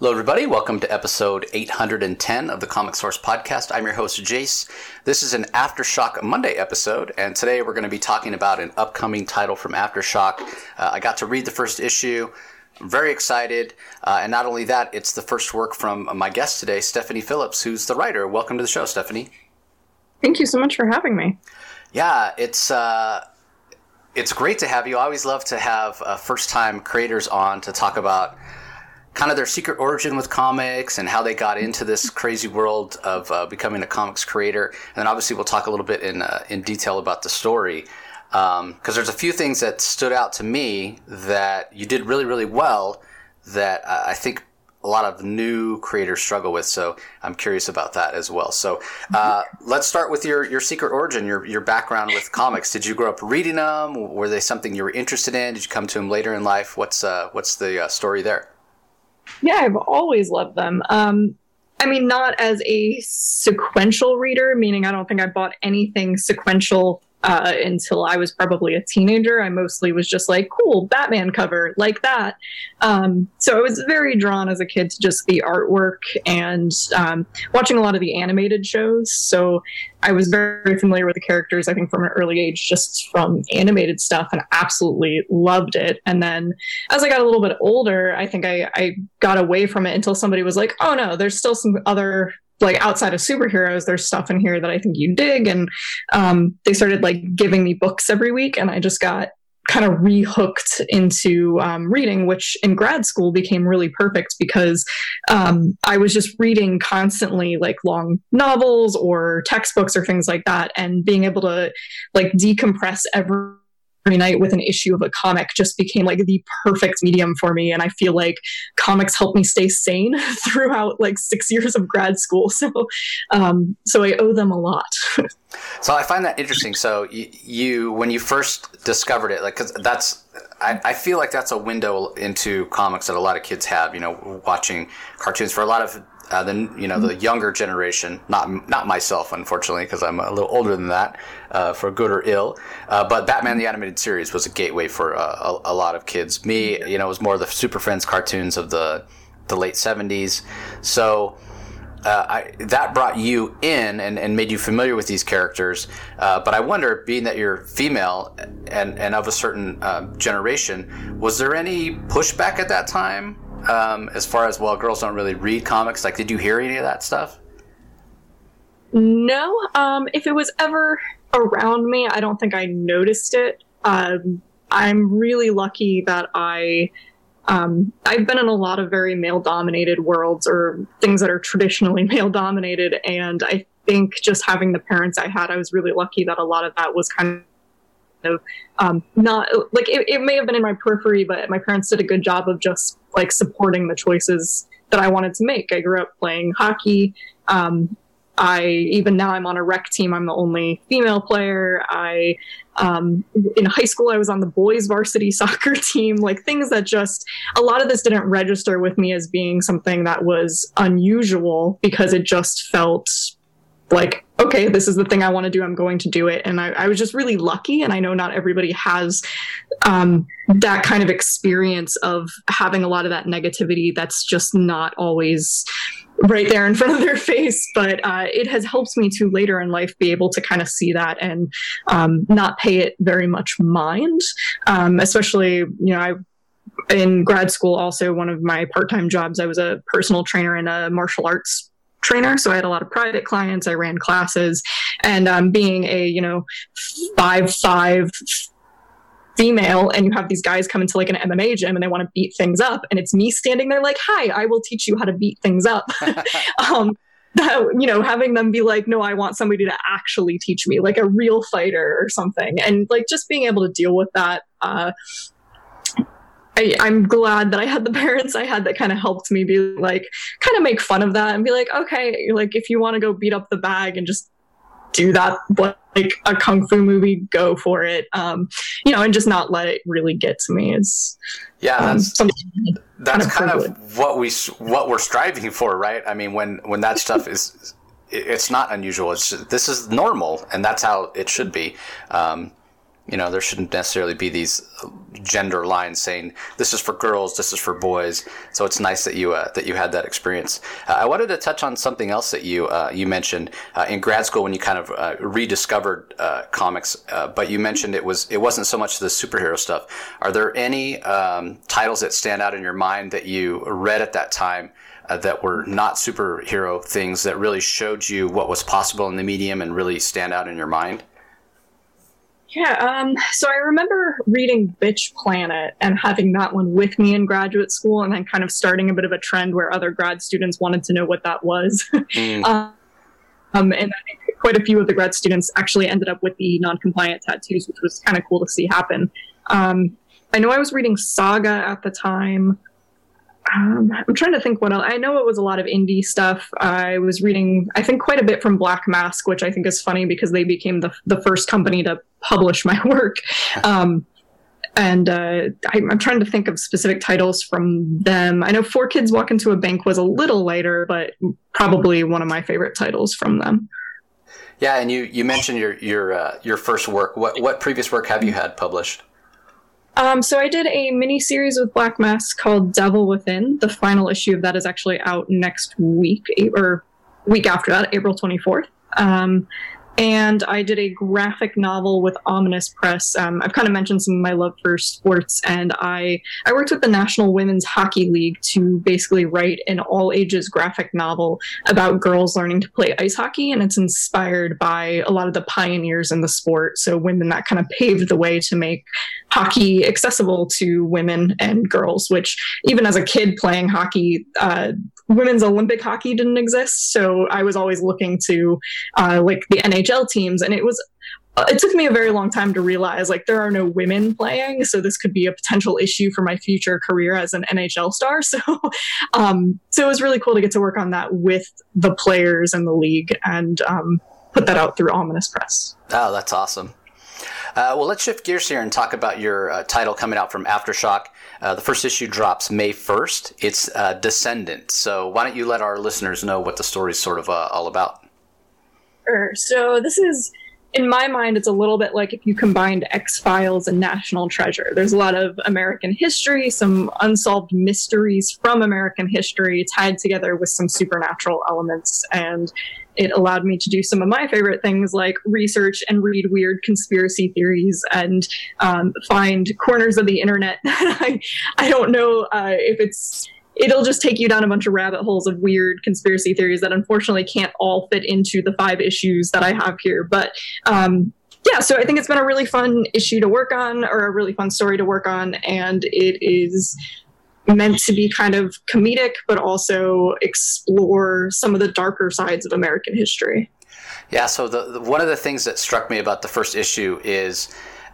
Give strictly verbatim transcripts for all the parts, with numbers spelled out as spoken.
Hello, everybody. Welcome to episode eight hundred ten of the Comic Source Podcast. I'm your host, Jace. This is an Aftershock Monday episode, and today we're going to be talking about an upcoming title from Aftershock. Uh, I got to read the first issue. I'm very excited. Uh, and not only that, it's the first work from my guest today, Stephanie Phillips, who's the writer. Welcome to the show, Stephanie. Thank you so much for having me. Yeah, it's uh, it's great to have you. I always love to have uh, first-time creators on to talk about kind of their secret origin with comics and how they got into this crazy world of uh, becoming a comics creator. And then obviously we'll talk a little bit in uh, in detail about the story. Because um, there's a few things that stood out to me that you did really, really well that uh, I think a lot of new creators struggle with. So I'm curious about that as well. So uh, let's start with your, your secret origin, your your background with comics. Did you grow up reading them? Were they something you were interested in? Did you come to them later in life? What's uh, what's the uh, story there? Yeah, I've always loved them. Um, I mean, not as a sequential reader, meaning I don't think I bought anything sequential uh, until I was probably a teenager. I mostly was just like, cool, Batman cover, like that. Um, so I was very drawn as a kid to just the artwork and um, watching a lot of the animated shows. So I was very familiar with the characters, I think, from an early age, just from animated stuff, and absolutely loved it. And then as I got a little bit older, I think I, I got away from it until somebody was like, oh no, there's still some other, like outside of superheroes, there's stuff in here that I think you dig. And um, they started like giving me books every week, and I just got kind of rehooked into um, reading, which in grad school became really perfect because um, I was just reading constantly like long novels or textbooks or things like that, and being able to like decompress every night with an issue of a comic just became like the perfect medium for me. And I feel like comics helped me stay sane throughout like six years of grad school. So, um, so I owe them a lot. So I find that interesting. So you, you when you first discovered it, like, cause that's, I, I feel like that's a window into comics that a lot of kids have, you know, watching cartoons. For a lot of uh, the, you know, the younger generation, not, not myself, unfortunately, because I'm a little older than that, uh, for good or ill. Uh, but Batman the Animated Series was a gateway for uh, a, a lot of kids. Me, you know, it was more the Super Friends cartoons of the, the late seventies. So, Uh, I, that brought you in and, and made you familiar with these characters. Uh, but I wonder, being that you're female and, and of a certain uh, generation, was there any pushback at that time um, as far as, well, girls don't really read comics? Like, did you hear any of that stuff? No. Um, if it was ever around me, I don't think I noticed it. Um, I'm really lucky that I... Um, I've been in a lot of very male-dominated worlds or things that are traditionally male-dominated, and I think just having the parents I had, I was really lucky that a lot of that was kind of um, not, like, it, it may have been in my periphery, but my parents did a good job of just, like, supporting the choices that I wanted to make. I grew up playing hockey. Um, I, even now I'm on a rec team. I'm the only female player. I, um, in high school, I was on the boys varsity soccer team, like things that just, a lot of this didn't register with me as being something that was unusual because it just felt like, okay, this is the thing I want to do. I'm going to do it. And I, I was just really lucky. And I know not everybody has, um, that kind of experience of having a lot of that negativity that's just not always right there in front of their face, but uh, it has helped me to later in life be able to kind of see that and um, not pay it very much mind, um, especially, you know, I in grad school, also one of my part-time jobs, I was a personal trainer and a martial arts trainer. So I had a lot of private clients. I ran classes, and um, being a, you know, five, five, female, and you have these guys come into like an M M A gym and they want to beat things up, and it's me standing there like, hi, I will teach you how to beat things up. um, that, you know, having them be like, no, I want somebody to actually teach me, like a real fighter or something. And like just being able to deal with that. Uh, I, I'm glad that I had the parents I had that kind of helped me be like, kind of make fun of that and be like, okay, like if you want to go beat up the bag and just do that like a kung fu movie, go for it. Um, you know, and just not let it really get to me. It's yeah, that's um, that's kind of, kind of what we what we're striving for, right? I mean, when when that stuff is, it's not unusual. It's just, this is normal, and that's how it should be. Um, You know, there shouldn't necessarily be these gender lines saying this is for girls, this is for boys. So it's nice that you uh, that you had that experience. Uh, I wanted to touch on something else that you uh, you mentioned uh, in grad school when you kind of uh, rediscovered uh, comics. Uh, but you mentioned it was it wasn't so much the superhero stuff. Are there any um, titles that stand out in your mind that you read at that time uh, that were not superhero things that really showed you what was possible in the medium and really stand out in your mind? Yeah, um, so I remember reading Bitch Planet and having that one with me in graduate school, and then kind of starting a bit of a trend where other grad students wanted to know what that was. Mm. um, and I think quite a few of the grad students actually ended up with the non-compliant tattoos, which was kind of cool to see happen. Um, I know I was reading Saga at the time. Um, I'm trying to think what else. I know it was a lot of indie stuff. I was reading, I think, quite a bit from Black Mask, which I think is funny because they became the the first company to publish my work. Um, and uh, I, I'm trying to think of specific titles from them. I know Four Kids Walk Into a Bank was a little lighter, but probably one of my favorite titles from them. Yeah, and you, you mentioned your your uh, your first work. What what previous work have you had published? Um, so I did a mini series with Black Mask called Devil Within. The final issue of that is actually out next week, or week after that, April twenty-fourth. Um, and I did a graphic novel with Ominous Press. Um, I've kind of mentioned some of my love for sports, and I, I worked with the National Women's Hockey League to basically write an all-ages graphic novel about girls learning to play ice hockey, and it's inspired by a lot of the pioneers in the sport, so women that kind of paved the way to make hockey accessible to women and girls, which even as a kid playing hockey, uh, women's Olympic hockey didn't exist, so I was always looking to uh, like the N H L teams, and it was it took me a very long time to realize like there are no women playing, so this could be a potential issue for my future career as an N H L star. So, um, so it was really cool to get to work on that with the players and the league, and um, put that out through Ominous Press. Oh, that's awesome. Uh, well, let's shift gears here and talk about your uh, title coming out from Aftershock. Uh, the first issue drops May first. It's uh, Descendant. So why don't you let our listeners know what the story's sort of uh, all about? Sure. So this is, in my mind, it's a little bit like if you combined X-Files and National Treasure. There's a lot of American history, some unsolved mysteries from American history tied together with some supernatural elements, and it allowed me to do some of my favorite things like research and read weird conspiracy theories and um, find corners of the internet that I, I don't know uh, if it's, it'll just take you down a bunch of rabbit holes of weird conspiracy theories that unfortunately can't all fit into the five issues that I have here. But um, yeah, so I think it's been a really fun issue to work on, or a really fun story to work on, and it is meant to be kind of comedic, but also explore some of the darker sides of American history. Yeah, so the, the one of the things that struck me about the first issue is,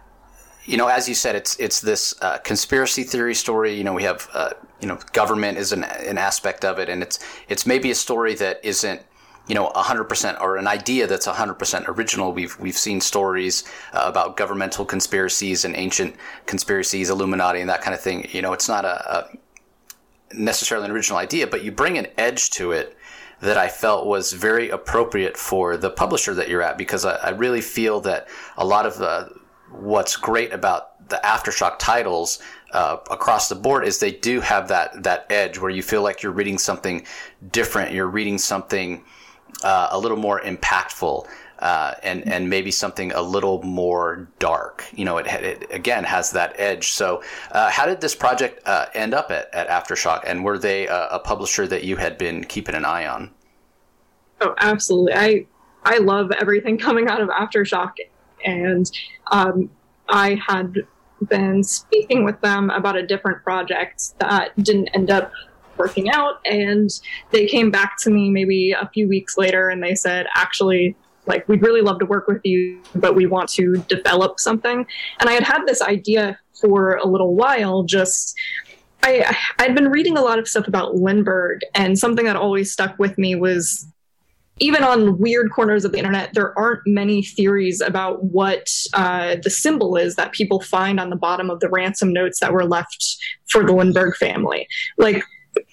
you know, as you said, it's it's this uh, conspiracy theory story. You know, we have, uh, you know, government is an, an aspect of it, and it's it's maybe a story that isn't, you know, one hundred percent, or an idea that's one hundred percent original. We've we've seen stories uh, about governmental conspiracies and ancient conspiracies, Illuminati, and that kind of thing. You know, it's not a, a necessarily an original idea, but you bring an edge to it that I felt was very appropriate for the publisher that you're at, because I, I really feel that a lot of the, what's great about the Aftershock titles uh, across the board is they do have that that edge where you feel like you're reading something different, you're reading something uh, a little more impactful. Uh, and, and maybe something a little more dark. You know, it, it again has that edge. So uh, how did this project uh, end up at, at Aftershock? And were they a, a publisher that you had been keeping an eye on? Oh, absolutely. I I love everything coming out of Aftershock. And um, I had been speaking with them about a different project that didn't end up working out. And they came back to me maybe a few weeks later and they said, actually, like, we'd really love to work with you, but we want to develop something. And I had had this idea for a little while, just, I, I'd been reading a lot of stuff about Lindbergh, and something that always stuck with me was, even on weird corners of the internet, there aren't many theories about what uh, the symbol is that people find on the bottom of the ransom notes that were left for the Lindbergh family. Like,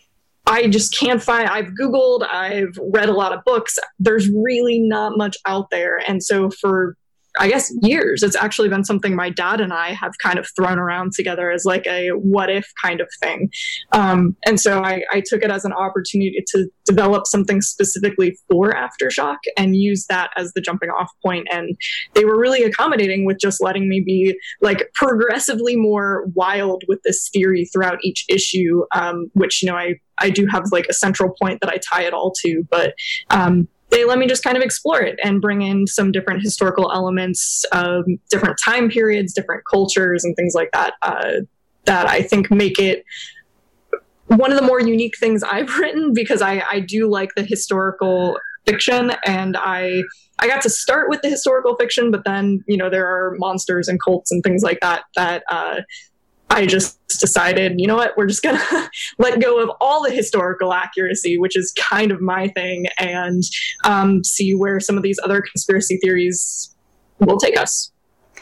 I just can't find, I've Googled, I've read a lot of books. There's really not much out there. And so for I guess, years. It's actually been something my dad and I have kind of thrown around together as like a what if kind of thing. Um, and so I, I took it as an opportunity to develop something specifically for Aftershock and use that as the jumping off point. And they were really accommodating with just letting me be like progressively more wild with this theory throughout each issue, um, which, you know, I, I do have like a central point that I tie it all to, but um, they let me just kind of explore it and bring in some different historical elements, um, different time periods, different cultures, and things like that, uh, that I think make it one of the more unique things I've written, because I, I do like the historical fiction, and I I got to start with the historical fiction, but then, you know, there are monsters and cults and things like that that uh, I just decided, you know what, we're just going to let go of all the historical accuracy, which is kind of my thing, and um, see where some of these other conspiracy theories will take us.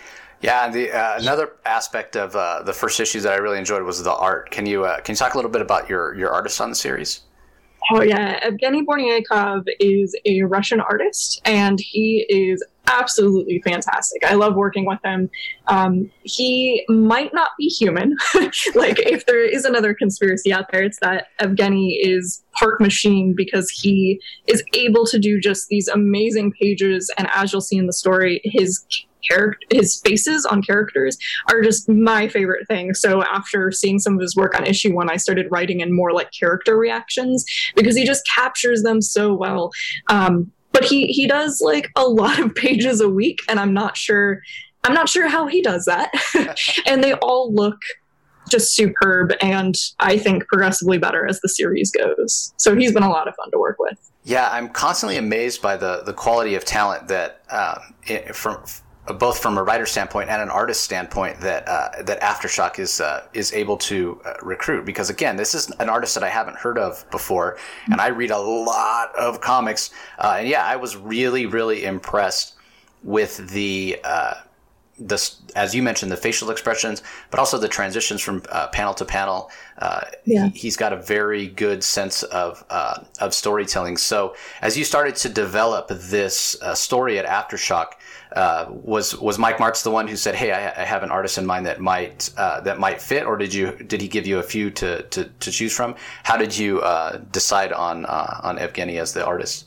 Yeah, the uh, another aspect of uh, the first issue that I really enjoyed was the art. Can you uh, can you talk a little bit about your, your artist on the series? Oh, yeah. Evgeny Bornyakov is a Russian artist, and he is absolutely fantastic. I love working with him. Um, he might not be human. Like, if there is another conspiracy out there, it's that Evgeny is part machine, because he is able to do just these amazing pages. And as you'll see in the story, his character, his faces on characters are just my favorite thing. So after seeing some of his work on issue one, I started writing in more like character reactions, because he just captures them so well. Um, but he, he does like a lot of pages a week, and I'm not sure, I'm not sure how he does that. And they all look just superb, and I think progressively better as the series goes. So he's been a lot of fun to work with. Yeah, I'm constantly amazed by the, the quality of talent that uh, it, from both from a writer standpoint and an artist standpoint that uh, that Aftershock is uh, is able to uh, recruit. Because again, this is an artist that I haven't heard of before, and I read a lot of comics. Uh, and yeah, I was really really impressed with the uh, the as you mentioned, the facial expressions, but also the transitions from uh, panel to panel. Uh, yeah. he, he's got a very good sense of uh, of storytelling. So as you started to develop this uh, story at Aftershock, Uh, was was Mike Martz the one who said, "Hey, I, I have an artist in mind that might uh, that might fit," or did you did he give you a few to to, to choose from? How did you uh, decide on uh, on Evgeny as the artist?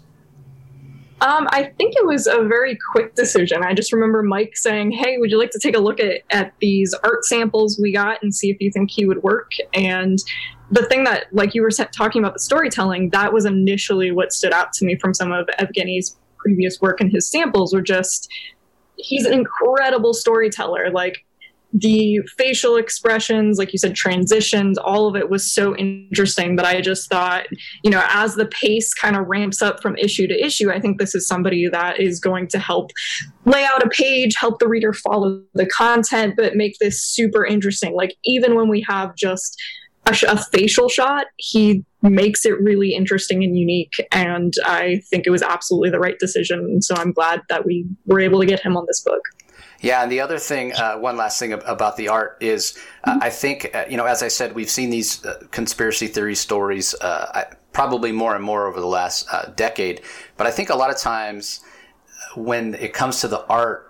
Um, I think it was a very quick decision. I just remember Mike saying, "Hey, would you like to take a look at at these art samples we got and see if you think he would work?" And the thing that, like you were talking about the storytelling, that was initially what stood out to me from some of Evgeny's previous work, and his samples were just, he's an incredible storyteller. Like the facial expressions, like you said, transitions, all of it was so interesting that I just thought, you know, as the pace kind of ramps up from issue to issue, I think this is somebody that is going to help lay out a page, help the reader follow the content, but make this super interesting. Like even when we have just a, sh- a facial shot, he makes it really interesting and unique, and I think it was absolutely the right decision. So I'm glad that we were able to get him on this book. Yeah, and the other thing, uh, one last thing about the art is, uh, I think, uh, you know, as I said, we've seen these uh, conspiracy theory stories uh, I, probably more and more over the last uh, decade, but I think a lot of times when it comes to the art,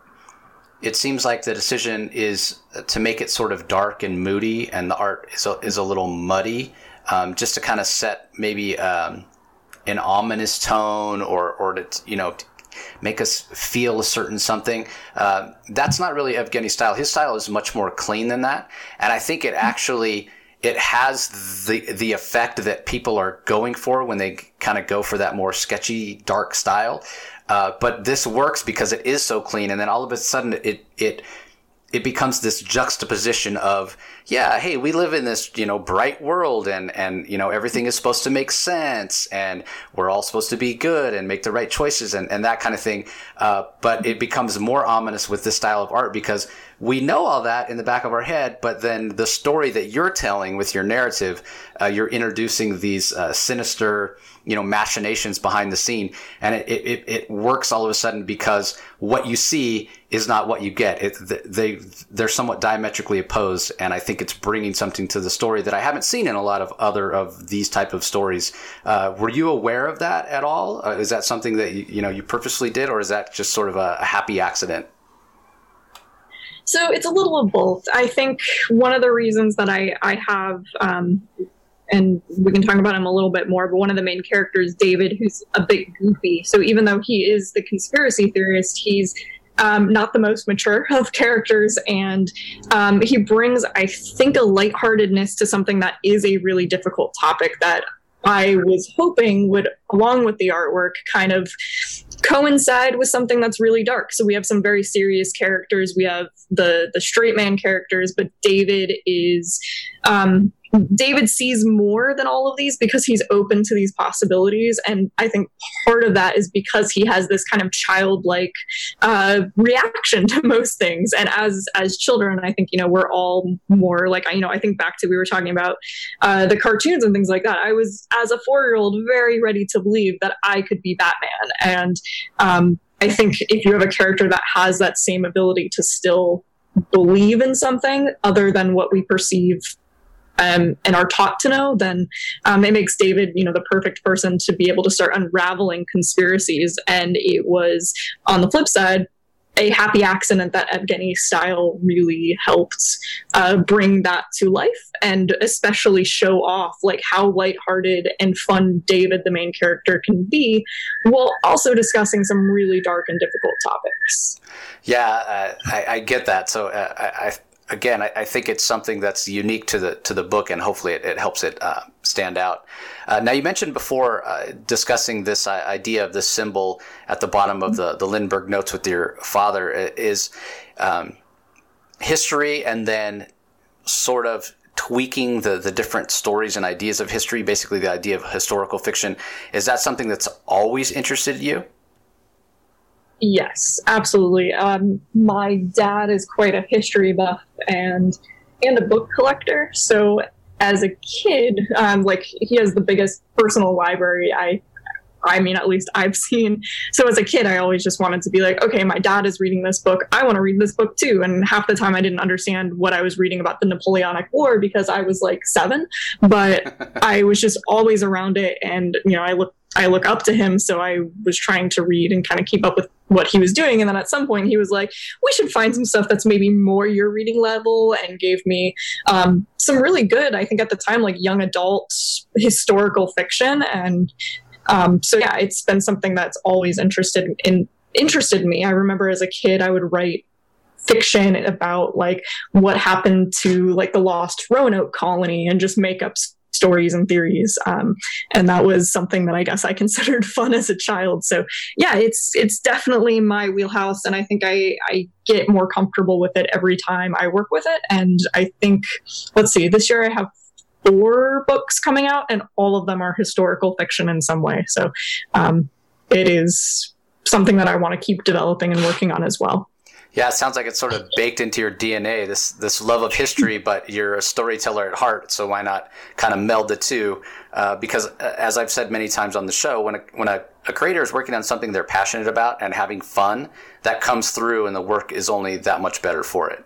it seems like the decision is to make it sort of dark and moody, and the art is a, is a little muddy, um, just to kind of set maybe um, an ominous tone, or or to, you know, make us feel a certain something. Uh, that's not really Evgeny's style. His style is much more clean than that, and I think it actually it has the the effect that people are going for when they kind of go for that more sketchy, dark style. Uh, but this works because it is so clean, and then all of a sudden it it it becomes this juxtaposition of, yeah, hey, we live in this, you know, bright world, and and you know, everything is supposed to make sense, and we're all supposed to be good and make the right choices, and, and that kind of thing. Uh, but it becomes more ominous with this style of art, because we know all that in the back of our head, but then the story that you're telling with your narrative, uh, you're introducing these uh, sinister, you know, machinations behind the scene, and it, it, it works all of a sudden because what you see is not what you get. It, they, they're somewhat diametrically opposed, and I think it's bringing something to the story that I haven't seen in a lot of other of these type of stories. Uh, were you aware of that at all? Uh, is that something that you, you know, you purposely did, or is that just sort of a, a happy accident? So it's a little of both. I think one of the reasons that I, I have, um, and we can talk about him a little bit more, but one of the main characters, David, who's a bit goofy. So even though he is the conspiracy theorist, he's um, not the most mature of characters. And um, he brings, I think, a lightheartedness to something that is a really difficult topic that I was hoping would, along with the artwork, kind of coincide with something that's really dark. So we have some very serious characters. We have the the straight man characters, but David is um, David sees more than all of these because he's open to these possibilities. And I think part of that is because he has this kind of childlike uh, reaction to most things. And as as children, I think, you know, we're all more like, you know, I think back to, we were talking about uh, the cartoons and things like that. I was, as a four-year-old, very ready to believe that I could be Batman. And um, I think if you have a character that has that same ability to still believe in something other than what we perceive Um, and are taught to know, then um, it makes David, you know, the perfect person to be able to start unraveling conspiracies. And it was, on the flip side, a happy accident that Evgeny style really helped uh, bring that to life, and especially show off like how lighthearted and fun David, the main character, can be, while also discussing some really dark and difficult topics. Yeah, uh, I, I get that. So uh, I. I Again, I, I think it's something that's unique to the to the book, and hopefully it, it helps it uh, stand out. Uh, now, you mentioned before uh, discussing this uh, idea of the symbol at the bottom of the, the Lindbergh notes with your father is um, history, and then sort of tweaking the, the different stories and ideas of history, basically the idea of historical fiction. Is that something that's always interested you? Yes, absolutely. Um, my dad is quite a history buff and and a book collector. So as a kid, um, like he has the biggest personal library I I mean, at least I've seen. So as a kid, I always just wanted to be like, okay, my dad is reading this book. I want to read this book too. And half the time I didn't understand what I was reading about the Napoleonic War because I was like seven, but I was just always around it. And, you know, I look, I look up to him. So I was trying to read and kind of keep up with what he was doing. And then at some point he was like, we should find some stuff that's maybe more your reading level, and gave me um, some really good, I think at the time, like young adult historical fiction. And Um, so yeah, it's been something that's always interested in interested me. I remember as a kid, I would write fiction about like what happened to like the lost Roanoke colony and just make up stories and theories. Um, and that was something that I guess I considered fun as a child. So yeah, it's it's definitely my wheelhouse, and I think I, I get more comfortable with it every time I work with it. And I think, let's see, this year I have four books coming out, and all of them are historical fiction in some way. So um, it is something that I want to keep developing and working on as well. Yeah, it sounds like it's sort of baked into your D N A, this this love of history, but you're a storyteller at heart, so why not kind of meld the two? Uh, because uh, as I've said many times on the show, when a, when a, a creator is working on something they're passionate about and having fun, that comes through, and the work is only that much better for it.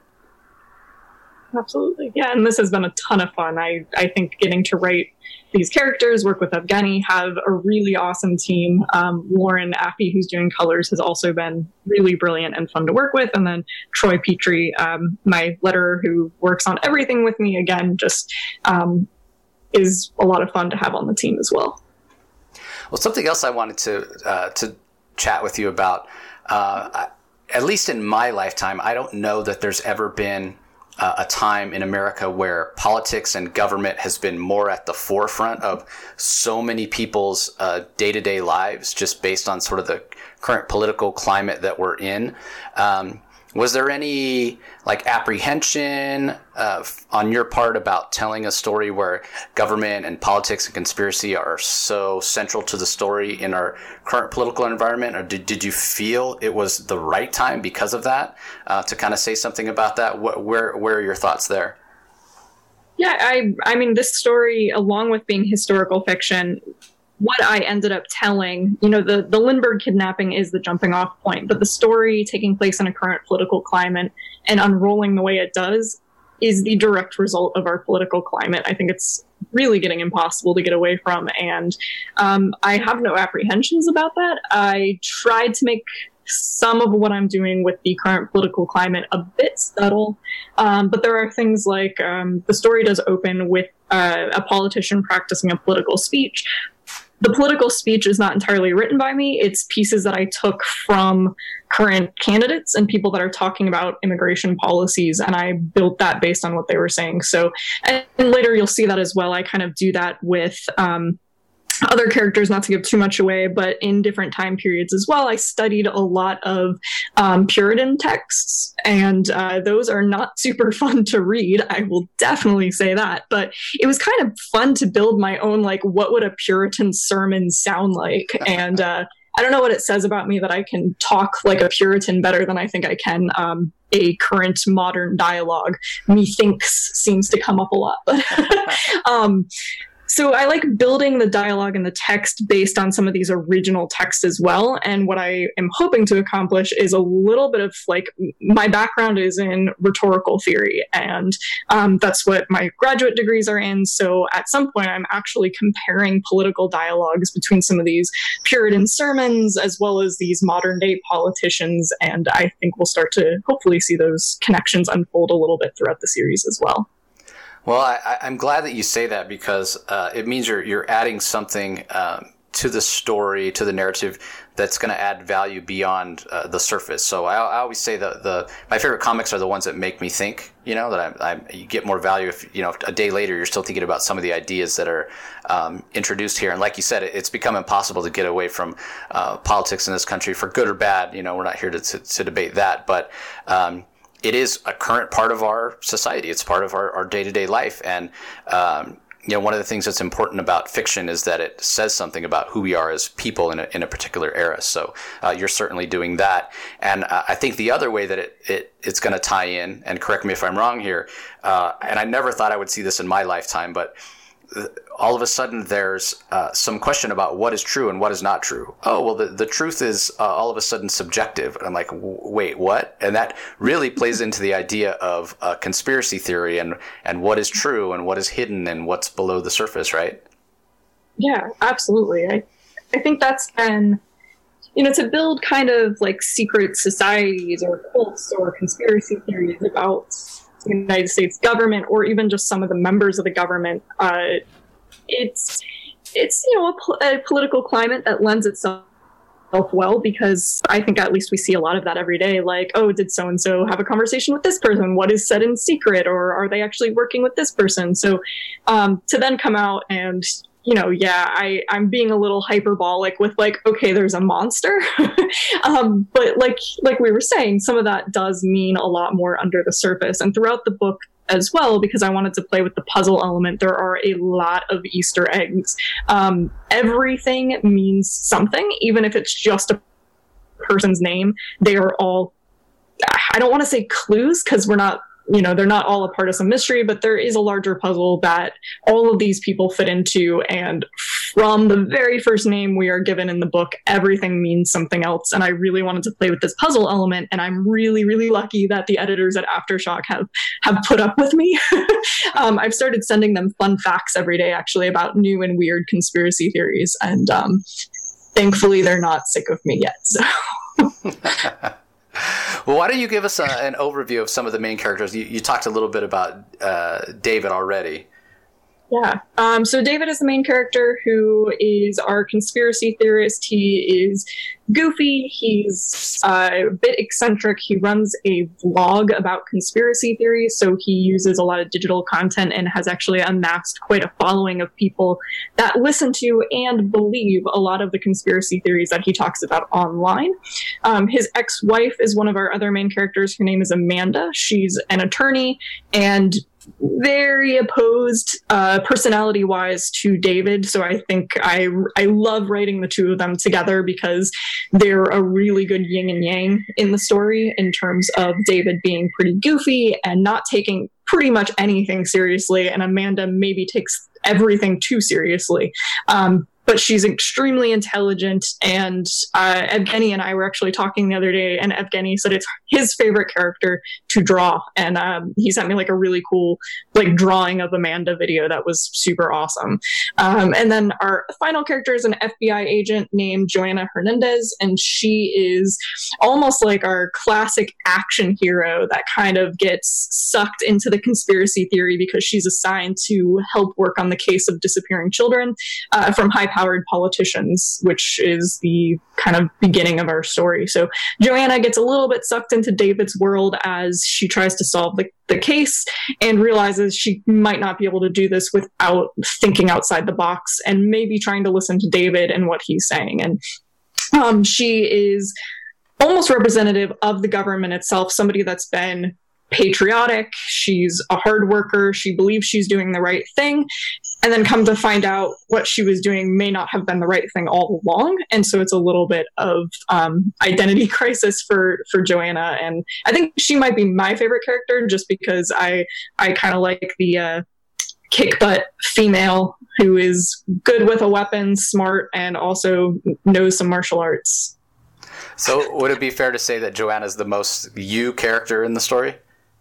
Absolutely. Yeah, and this has been a ton of fun. I, I think getting to write these characters, work with Evgeny, have a really awesome team. Um, Lauren Appy, who's doing colors, has also been really brilliant and fun to work with. And then Troy Petrie, um, my letterer, who works on everything with me, again, just um, is a lot of fun to have on the team as well. Well, something else I wanted to uh, to chat with you about, uh, at least in my lifetime, I don't know that there's ever been Uh, a time in America where politics and government has been more at the forefront of so many people's uh, day-to-day lives, just based on sort of the current political climate that we're in. Um, was there any like apprehension uh, on your part about telling a story where government and politics and conspiracy are so central to the story in our current political environment? Or did, did you feel it was the right time because of that uh, to kind of say something about that? What, where, where are your thoughts there? Yeah, I, I mean, this story, along with being historical fiction, what I ended up telling, you know, the, the Lindbergh kidnapping is the jumping off point, but the story taking place in a current political climate and unrolling the way it does is the direct result of our political climate. I think it's really getting impossible to get away from. And um, I have no apprehensions about that. I tried to make some of what I'm doing with the current political climate a bit subtle. Um, but there are things like um, the story does open with uh, a politician practicing a political speech. The political speech is not entirely written by me. It's pieces that I took from current candidates and people that are talking about immigration policies, and I built that based on what they were saying. So, and later you'll see that as well. I kind of do that with um, other characters, not to give too much away, but in different time periods as well. I studied a lot of um, Puritan texts, and uh, those are not super fun to read. I will definitely say that, but it was kind of fun to build my own, like, what would a Puritan sermon sound like? And uh, I don't know what it says about me that I can talk like a Puritan better than I think I can. Um, a current modern dialogue, methinks, seems to come up a lot, but um, so I like building the dialogue and the text based on some of these original texts as well. And what I am hoping to accomplish is a little bit of, like, my background is in rhetorical theory, and um, that's what my graduate degrees are in. So at some point, I'm actually comparing political dialogues between some of these Puritan sermons as well as these modern day politicians. And I think we'll start to hopefully see those connections unfold a little bit throughout the series as well. Well, I, I'm glad that you say that, because uh, it means you're you're adding something um, to the story, to the narrative, that's going to add value beyond uh, the surface. So I, I always say that the my favorite comics are the ones that make me think. You know, that I, I you get more value if, you know, a day later you're still thinking about some of the ideas that are um, introduced here. And like you said, it, it's become impossible to get away from uh, politics in this country, for good or bad. You know, we're not here to to, to debate that, but um, it is a current part of our society. It's part of our, our day-to-day life. And, um, you know, one of the things that's important about fiction is that it says something about who we are as people in a, in a particular era. So uh, you're certainly doing that. And uh, I think the other way that it, it it's going to tie in, and correct me if I'm wrong here, uh, and I never thought I would see this in my lifetime, but all of a sudden there's uh, some question about what is true and what is not true. Oh, well, the, the truth is uh, all of a sudden subjective. And I'm like, wait, what? And that really plays into the idea of uh, conspiracy theory and, and what is true and what is hidden and what's below the surface, right? Yeah, absolutely. I, I think that's been, you know, to build kind of like secret societies or cults or conspiracy theories about the United States government, or even just some of the members of the government. Uh, it's, it's you know, a, pol- a political climate that lends itself well, because I think at least we see a lot of that every day. Like, oh, did so-and-so have a conversation with this person? What is said in secret? Or are they actually working with this person? So um, to then come out and, you know, yeah, I, I'm being a little hyperbolic with, like, okay, there's a monster. um, but like, like we were saying, some of that does mean a lot more under the surface. And throughout the book as well, because I wanted to play with the puzzle element, there are a lot of Easter eggs. Um, everything means something, even if it's just a person's name. They are all, I don't want to say clues, because we're not, you know, they're not all a part of some mystery, but there is a larger puzzle that all of these people fit into. And from the very first name we are given in the book, everything means something else. And I really wanted to play with this puzzle element. And I'm really, really lucky that the editors at Aftershock have, have put up with me. um, I've started sending them fun facts every day, actually, about new and weird conspiracy theories. And um, thankfully, they're not sick of me yet. So. Well, why don't you give us a, an overview of some of the main characters? You, you talked a little bit about uh, David already. Yeah. Um, so David is the main character, who is our conspiracy theorist. He is goofy. He's uh, a bit eccentric. He runs a vlog about conspiracy theories. So he uses a lot of digital content and has actually amassed quite a following of people that listen to and believe a lot of the conspiracy theories that he talks about online. Um, his ex-wife is one of our other main characters. Her name is Amanda. She's an attorney and very opposed uh, personality-wise to David. So I think I I love writing the two of them together, because they're a really good yin and yang in the story, in terms of David being pretty goofy and not taking pretty much anything seriously, and Amanda maybe takes everything too seriously. Um, but she's extremely intelligent, and uh, Evgeny and I were actually talking the other day, and Evgeny said it's his favorite character to draw, and um, he sent me like a really cool like drawing of Amanda video that was super awesome. Um, and then our final character is an F B I agent named Joanna Hernandez, and she is almost like our classic action hero that kind of gets sucked into the conspiracy theory because she's assigned to help work on the case of disappearing children uh, from high-powered politicians, which is the kind of beginning of our story. So Joanna gets a little bit sucked into David's world as she tries to solve the, the case and realizes she might not be able to do this without thinking outside the box and maybe trying to listen to David and what he's saying. And um, she is almost representative of the government itself, somebody that's been patriotic, she's a hard worker, she believes she's doing the right thing, and then come to find out what she was doing may not have been the right thing all along. And so it's a little bit of um, identity crisis for for Joanna, and I think she might be my favorite character just because I I kind of like the uh, kick butt female who is good with a weapon, smart, and also knows some martial arts. So would it be fair to say that Joanna's the most you character in the story?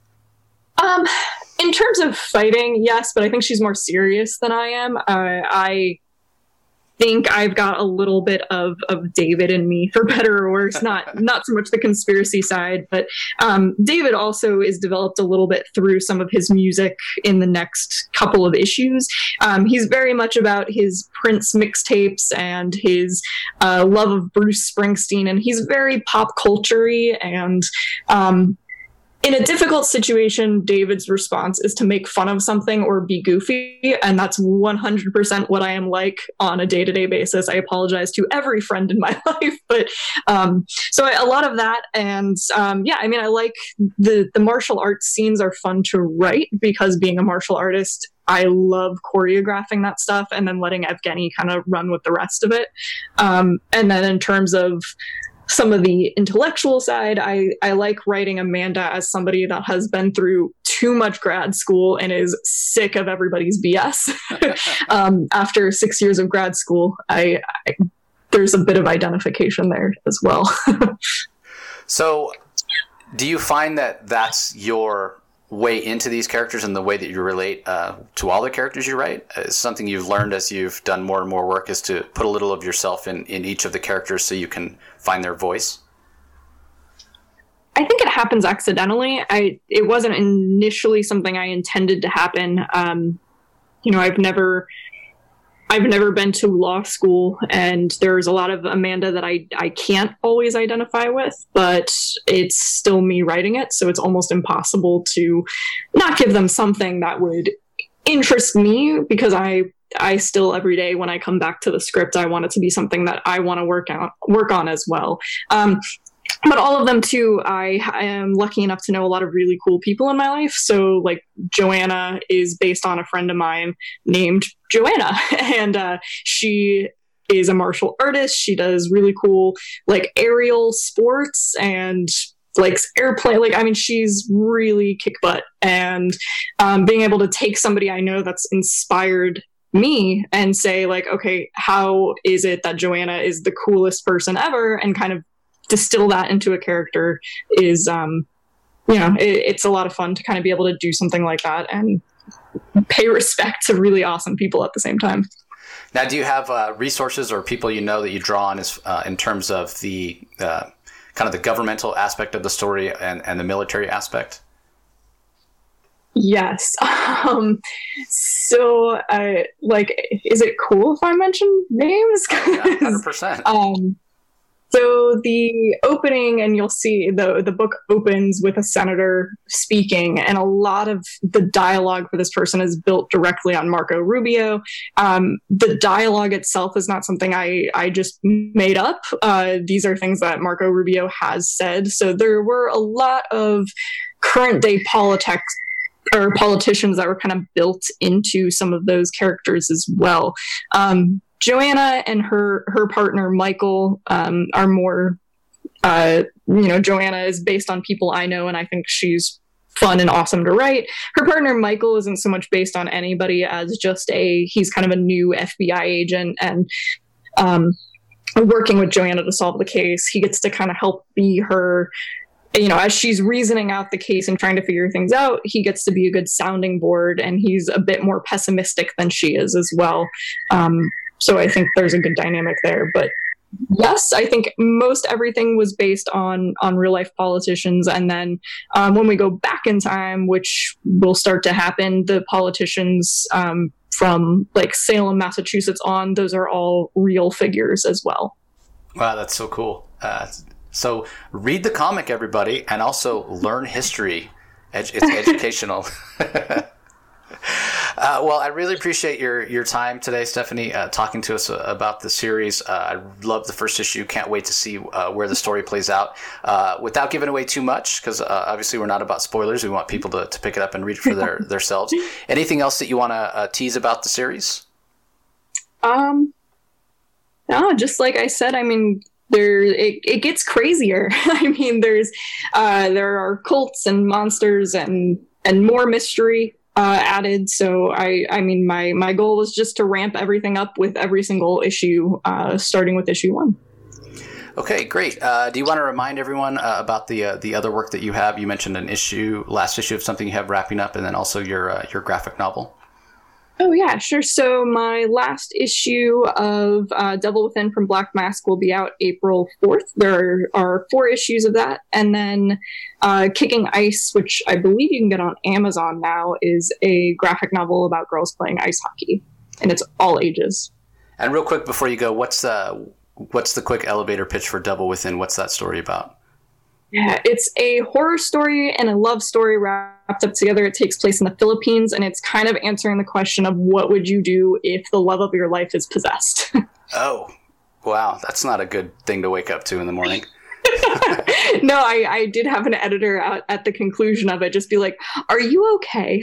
Um, in terms of fighting, yes, but I think she's more serious than I am. Uh, I think I've got a little bit of, of David in me, for better or worse. Not not so much the conspiracy side, but um, David also is developed a little bit through some of his music in the next couple of issues. Um, he's very much about his Prince mixtapes and his uh, love of Bruce Springsteen, and he's very pop culture-y, and um, in a difficult situation, David's response is to make fun of something or be goofy, and that's one hundred percent what I am like on a day-to-day basis. I apologize to every friend in my life, but um, so I, a lot of that, and um, yeah, I mean, I like the the martial arts scenes are fun to write because being a martial artist, I love choreographing that stuff and then letting Evgeny kind of run with the rest of it. Um, and then in terms of some of the intellectual side, I, I like writing Amanda as somebody that has been through too much grad school and is sick of everybody's B S. um, after six years of grad school, I, I there's a bit of identification there as well. So do you find that that's your way into these characters and the way that you relate uh, to all the characters you write? Is something you've learned as you've done more and more work is to put a little of yourself in, in each of the characters so you can find their voice? I think it happens accidentally. I it wasn't initially something I intended to happen. Um, you know, I've never I've never been to law school, and there's a lot of Amanda that I, I can't always identify with, but it's still me writing it, so it's almost impossible to not give them something that would interest me, because I I still every day when I come back to the script, I want it to be something that I want to work out work on as well. Um, But all of them, too, I, I am lucky enough to know a lot of really cool people in my life. So, like, Joanna is based on a friend of mine named Joanna. And uh, she is a martial artist. She does really cool, like, aerial sports and likes airplane. Like, I mean, she's really kick butt. And um, being able to take somebody I know that's inspired me and say, like, okay, how is it that Joanna is the coolest person ever? And kind of distill that into a character is, um, you know, it, it's a lot of fun to kind of be able to do something like that and pay respect to really awesome people at the same time. Now, do you have uh, resources or people you know that you draw on as, uh, in terms of the uh, kind of the governmental aspect of the story and, and the military aspect? Yes. Um, so, uh, like, is it cool if I mention names? Yeah, one hundred percent. um, So the opening, and you'll see the the book opens with a senator speaking, and a lot of the dialogue for this person is built directly on Marco Rubio. Um, the dialogue itself is not something I, I just made up. Uh, these are things that Marco Rubio has said. So there were a lot of current day politics or politicians that were kind of built into some of those characters as well. Um, Joanna and her her partner Michael um, are more, uh, you know, Joanna is based on people I know, and I think she's fun and awesome to write. Her partner Michael isn't so much based on anybody as just a, he's kind of a new F B I agent, and um, working with Joanna to solve the case. He gets to kind of help be her you know, as she's reasoning out the case and trying to figure things out, he gets to be a good sounding board, and he's a bit more pessimistic than she is as well. Um, so I think there's a good dynamic there. But yes, I think most everything was based on on real life politicians. And then um, when we go back in time, which will start to happen, the politicians um, from like Salem, Massachusetts on, those are all real figures as well. Wow, that's so cool. Uh, so read the comic, everybody, and also learn history. It's educational. Uh, well, I really appreciate your, your time today, Stephanie, uh, talking to us about the series. Uh, I love the first issue. Can't wait to see uh, where the story plays out. Uh, without giving away too much, because uh, obviously we're not about spoilers. We want people to, to pick it up and read it for their themselves. Anything else that you want to uh, tease about the series? Um, no, just like I said, I mean, there it, it gets crazier. I mean, there's uh, there are cults and monsters and and more mystery Uh, added. So I, I mean, my, my goal was just to ramp everything up with every single issue, uh, starting with issue one. Okay, great. Uh, do you want to remind everyone uh, about the uh, the other work that you have? You mentioned an issue, last issue of something you have wrapping up, and then also your uh, your graphic novel. Oh, yeah, sure. So my last issue of uh, Devil Within from Black Mask will be out April fourth. There are four issues of that. And then uh, Kicking Ice, which I believe you can get on Amazon now, is a graphic novel about girls playing ice hockey. And it's all ages. And real quick before you go, what's the, what's the quick elevator pitch for Devil Within? What's that story about? Yeah, it's a horror story and a love story wrapped up together. It takes place in the Philippines, and it's kind of answering the question of what would you do if the love of your life is possessed. Oh, wow. That's not a good thing to wake up to in the morning. No, I, I did have an editor out at the conclusion of it just be like, are you okay?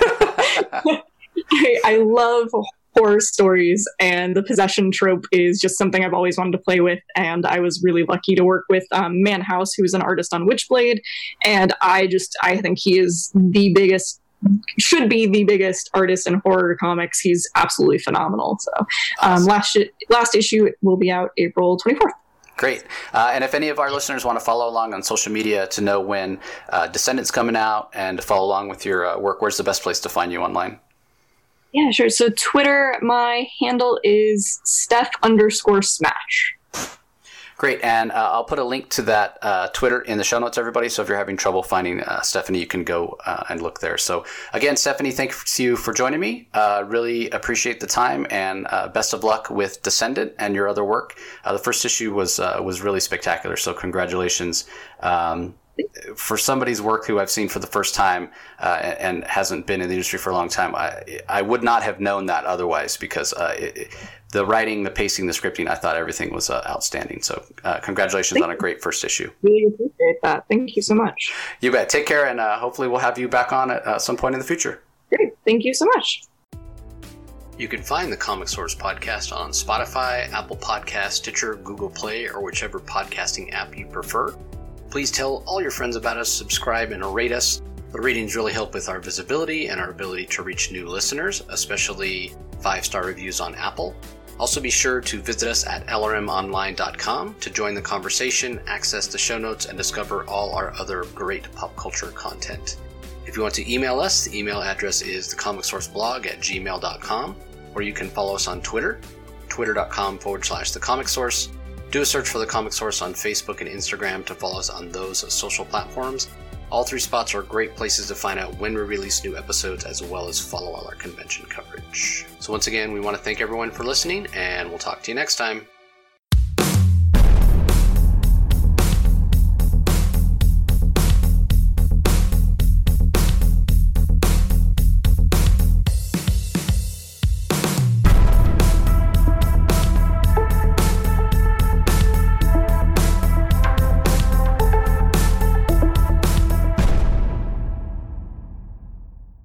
I, I love horror stories, and the possession trope is just something I've always wanted to play with, and I was really lucky to work with um, Man House, who's an artist on Witchblade, and I just, I think he is the biggest, should be the biggest artist in horror comics. He's absolutely phenomenal. So um, awesome. last, last issue will be out April twenty-fourth. Great. Uh, and if any of our listeners want to follow along on social media to know when uh, Descendant's coming out and to follow along with your uh, work, where's the best place to find you online? Yeah, sure. So Twitter, my handle is Steph underscore Smash. Great. And uh, I'll put a link to that uh, Twitter in the show notes, everybody. So if you're having trouble finding uh, Stephanie, you can go uh, and look there. So again, Stephanie, thank you for joining me. Uh, really appreciate the time, and uh, best of luck with Descendant and your other work. Uh, the first issue was uh, was really spectacular. So congratulations. Um, for somebody's work who I've seen for the first time uh, and hasn't been in the industry for a long time, I, I would not have known that otherwise, because uh, it, it, the writing, the pacing, the scripting, I thought everything was uh, outstanding. So uh, congratulations Thank on a great first issue. Really appreciate that. Thank you so much. You bet. Take care, and uh, hopefully we'll have you back on at uh, some point in the future. Great. Thank you so much. You can find the Comic Source podcast on Spotify, Apple Podcasts, Stitcher, Google Play, or whichever podcasting app you prefer. Please tell all your friends about us, subscribe, and rate us. The ratings really help with our visibility and our ability to reach new listeners, especially five-star reviews on Apple. Also be sure to visit us at L R M online dot com to join the conversation, access the show notes, and discover all our other great pop culture content. If you want to email us, the email address is thecomicsourceblog at gmail dot com, or you can follow us on Twitter, twitter.com forward slash thecomicsource. Do a search for The Comic Source on Facebook and Instagram to follow us on those social platforms. All three spots are great places to find out when we release new episodes, as well as follow all our convention coverage. So once again, we want to thank everyone for listening, and we'll talk to you next time.